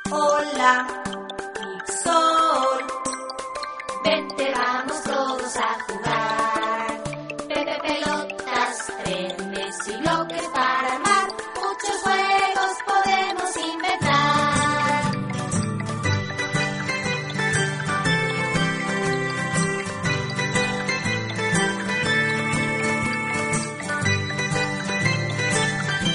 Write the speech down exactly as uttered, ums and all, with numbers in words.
Hola, Big Sol. Vente, vamos todos a jugar.